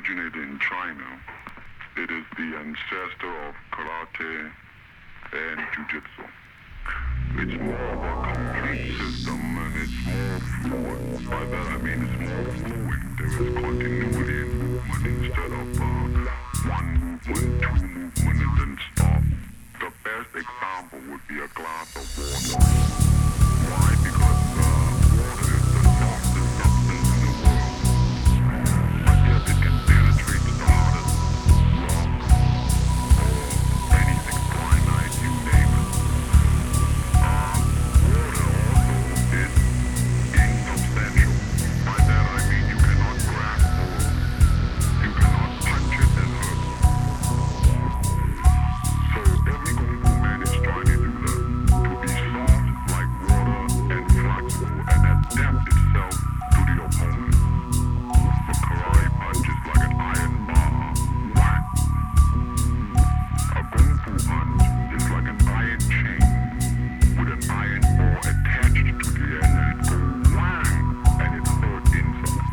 originated in China. It is the ancestor of karate and jiu-jitsu. It's more of a complete system and it's more fluid. By that I mean it's more fluid. There is continuity in movement instead of one movement, two movement, and then stop. The best example would be a glass of water. Why? Because water is the softest substance in the world. But yet it can penetrate the hardest rock or anything, granite, you name it. Water also is insubstantial. By that I mean you cannot grasp water. You cannot punch it and hurt it. So every Kung Fu man is trying to do that. To be soft like water and flexible and adapt itself to the opponent. A karate punch is like an iron bar. Whack! A Kung Fu punch is like an iron chain with an iron bar attached to the end and it goes whang and it hurt inside.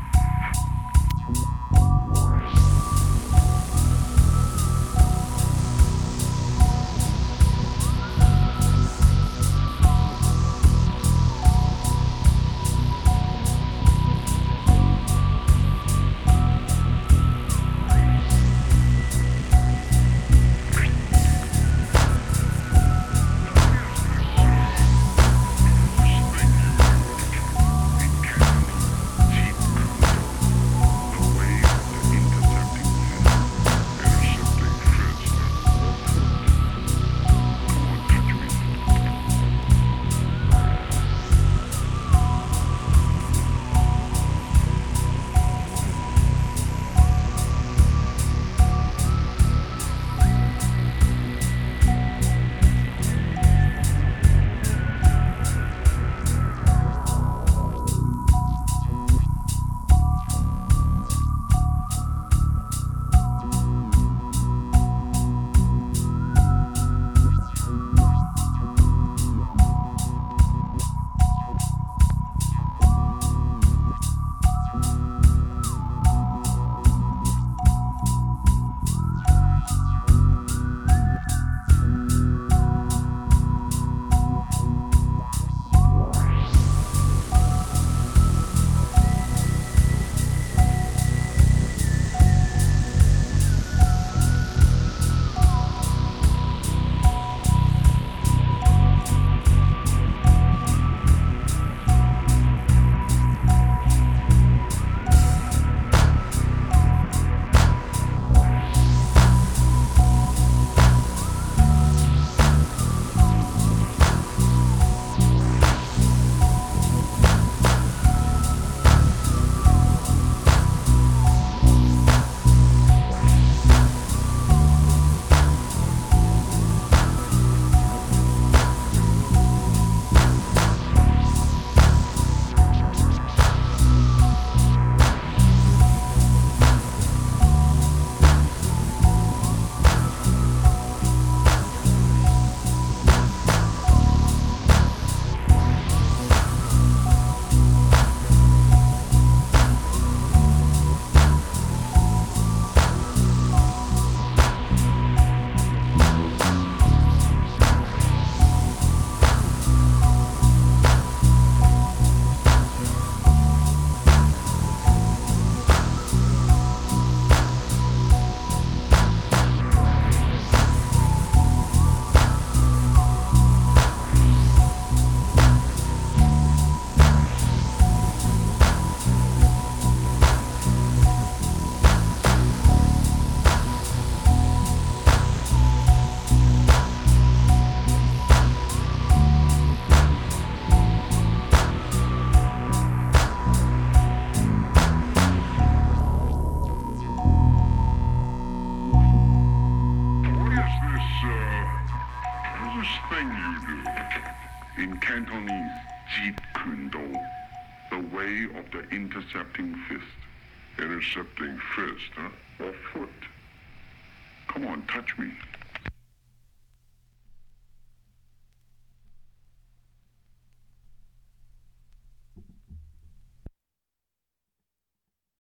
In Cantonese, Jeet Kune Do, the way of the intercepting fist. Intercepting fist, huh? Or foot. Come on, touch me.